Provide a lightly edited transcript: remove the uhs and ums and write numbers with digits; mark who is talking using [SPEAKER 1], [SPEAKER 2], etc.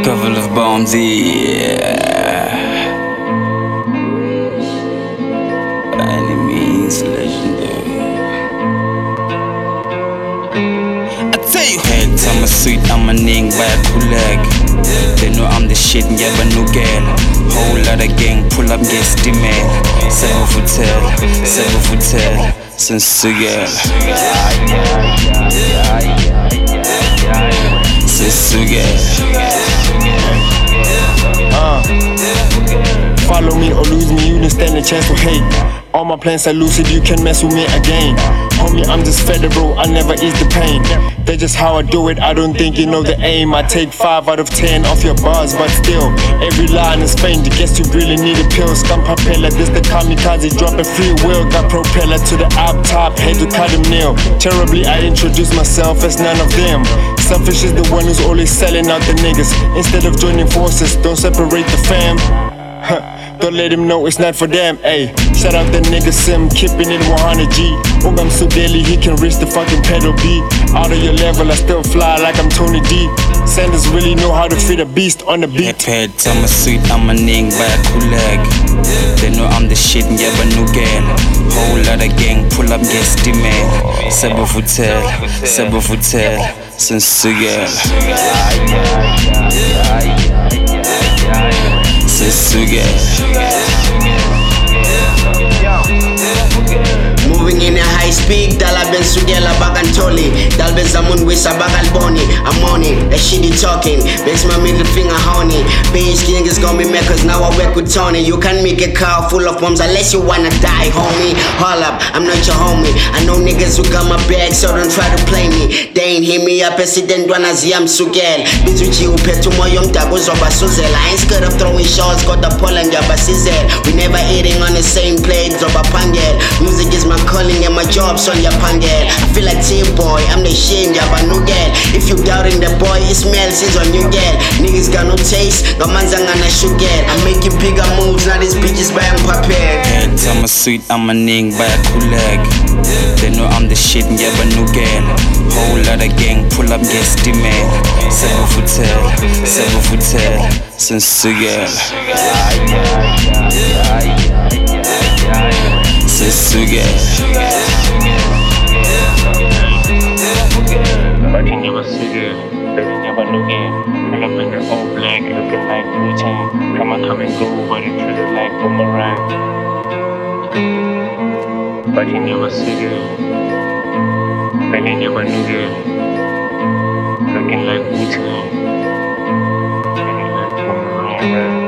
[SPEAKER 1] Couple of bombs, yeah. By any means legendary. I tell you, head I'm a sweet, I'm a ning by a kulag. They know I'm the shit, yeah, but no girl. Whole lot of gang, pull up, get steaming. 7 foot tall, since the girl. Since the girl.
[SPEAKER 2] Follow me or lose me, you don't stand a chance to hate. All my plans are lucid, you can mess with me again. Homie, I'm just federal, I never ease the pain. That's just how I do it, I don't think you know the aim. I take 5 out of 10 off your bars, but still every line is faint, guess you really need a pill. Scum propeller, this the kamikaze, drop a free will. Got propeller to the up top, head to cut him nail. Terribly, I introduce myself as none of them. Selfish is the one who's always selling out the niggas. Instead of joining forces, don't separate the fam. Don't let him know it's not for them, ayy. Shout out the nigga Sim, keeping it 100G. Ungam Sudeli, he can reach the fucking pedal B. Out of your level, I still fly like I'm Tony D. Sanders really know how to fit a beast on the beat.
[SPEAKER 1] Head, I'm a sweet, I'm a ning by a kulag. They know I'm the shit, yeah, but no girl. Whole lot of gang, pull up, get steaming. 7 foot tall, since the girl.
[SPEAKER 3] Moving in a high speed, dala ben sugela bagantoli. Dalbe zamun wisa bagalboni. I'm on it, that shit you talking. Makes my middle finger horny. Beige niggas gon' be mad cause now I work with Tony. You can't make a car full of bombs unless you wanna die, homie. Hold up, I'm not your homie. I know niggas who got my bag, so don't try to play me. They ain't hit me up, president wanaziyam sugel. Bizuchi upetu moyo mtago zoba suzel. I ain't scared of throwing shots, got the pole and yaba sizel. We never eating on the same plate, zoba pangel. Music is my calling and my job, son ya pangel. I feel like T-boy, I'm the shame, yaba no girl. If you doubting the boy, it smells, it's on you girl. Niggas got no taste, no manzanga na sugar. I'm making bigger moves, now these bitches buying papel.
[SPEAKER 1] Head, I'm a sweet, I'm a ning by a kulag. They know I'm the shit, yeah, but no girl. Whole lot of gang, pull up, get steaming. 7 foot tall, since the girl. Since the girl.
[SPEAKER 4] But he never see it, but he never knew it. Pull up in the all black, looking like Wu-Tang. Come and go, but it treated like boomerang. But he never see it, but he never knew it. Looking like Wu-Tang, looking like boomerang.